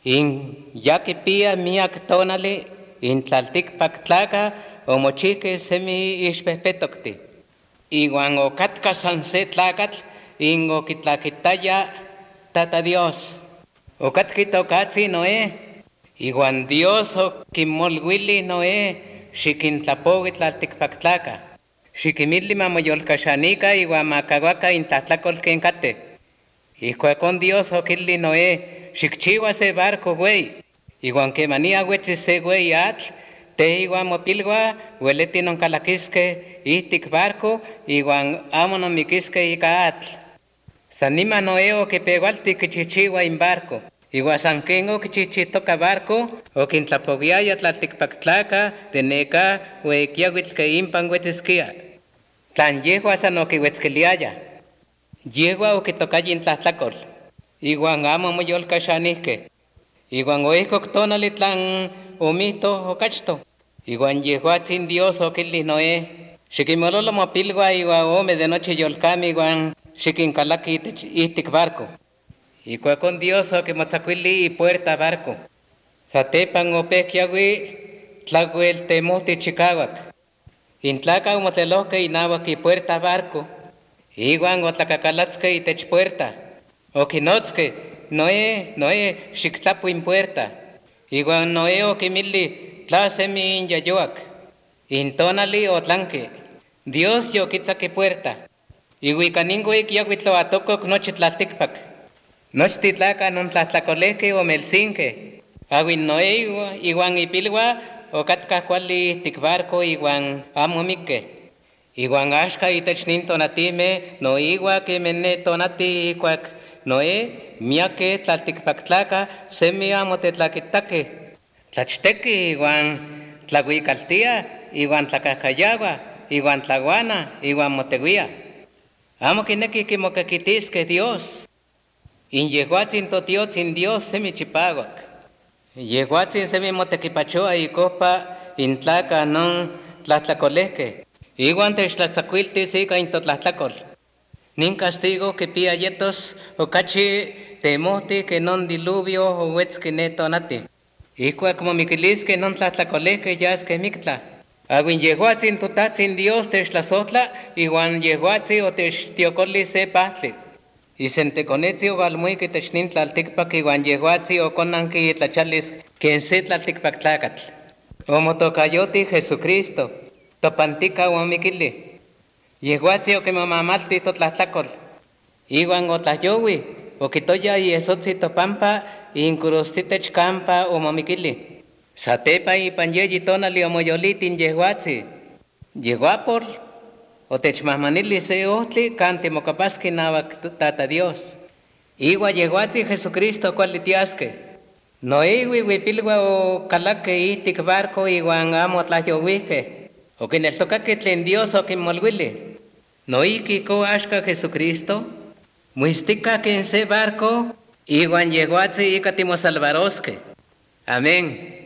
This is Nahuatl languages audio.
In yakipia miak tonali in tlaltikpak tlaka omochihkej semi ixpehpetokti. Iwan okatka san se tlakatl in okitlakitaya Tata Dios. Okatka itokatzi Noé. Iwan Dios okinmolwili Noé xikintlapowi tlaltikpak tlaka. Xikimili mamoyolkaxanika iwan makawaka intlahtlakol ken kateh. Ijkuakon Dios okilli Noé xikchiua se barco güey. Iwan kemania uetsis se güey atl, te iwan mopilua ueleti nonkalakiskej ihtik barco iwan amo nonmikiskej ika atl. San niman Noé okipeualti kichihchiua in barco. Iwan san ken okichihchihtoka barco okintlapowiaya tlaltikpak tlaka de neka uekiauitl ke impan uetziskia. Tlan yehua san okiuetzkiliaya. Yehua okitokaya intlahtlakol. Iwan amo moyolkaxanihkej. Iwan oihkok tonali tlan omihto okachto. Iwan yehuatzin Dios okilli Noé xikinmololo mopilua iwan ome de nochi yolkameh iwan xikinkalaki ihtik barco. Ijkuakon Dios okimotzakuili ipuerta barco. Satepan opehkiaui tlakueltemohti chikawak. Intlaka omotlelohkej inawak ipuerta barco. Iwan otlakakalatskej itech puerta. Okinotzkej, Noé, Noé, xiktlapo in puerta. Iwan Noé okimili tla semi inyayowak. Intonali otlanki. Dios yokittak ipuerta. Iuikaningo ikiauitl oatokok nochi tlaltikpak. Nochtin tlaka nontlahtlakolehkej omelsinkej. Awin Noé iwan ipilua okatkaj kuali ihtik barco iwan amo mikkej. Iwan axka itech nin tonatimeh noiwa kemeh ne tonati ijkuak Noé miakej tlaltikpaktlakaj semi amo tetlakitakej. Tlachtekij iwan tlakuikaltiaj iwan tlakahkayawaj iwan tlakuanaj iwan motewiaj. Amo kinekij kimokakitiskej Dios. In yehuatzin totiotzin Dios semi chipawak. Yehuatzin semi motekipachoa ikopa in tlakaj non tlahtlakolehkej. Iwan techtlatzakuiltis ika in totlahtlakol. Nin castigo kipia yetos okachi temohti ke non diluvio ouetzki ne tonati. Ijkuak momikiliskej non tlahtlakolehkej yaskej miktla. Awin yehuatzin totatzin Dios techtlasohtla iwan yehuatzin otechtiokoli se pahtli. Isentekonetzi owalmuik itech nin tlaltikpak iwan yehuatzin okonanki itlachalis ken se tlaltikpak tlakatl. Omotokayoti Jesucristo. Topantika omikili. Yehuatzin okimomamalti totlahtlakol. Iwan otlayowi, okitoya iesotzi topampa incrustitech kampa omomikili. Satepa ipan yeyi tonali omoyolitin yehuatzin. Yehuapol otechmahmanili se ohtli kan timokapaski nawak Tata Dios. Iwan yehuatzin Jesucristo kuali tiaskej. Noé iuipilua okalakej ihtik barco iwan amo otlayowihkej. Okineltokakej tlen Dios okinmolwili. Noihki ijkon axka Jesucristo muistika ken se barco iwan yehuatzin ika timosalvaroskej. Amén.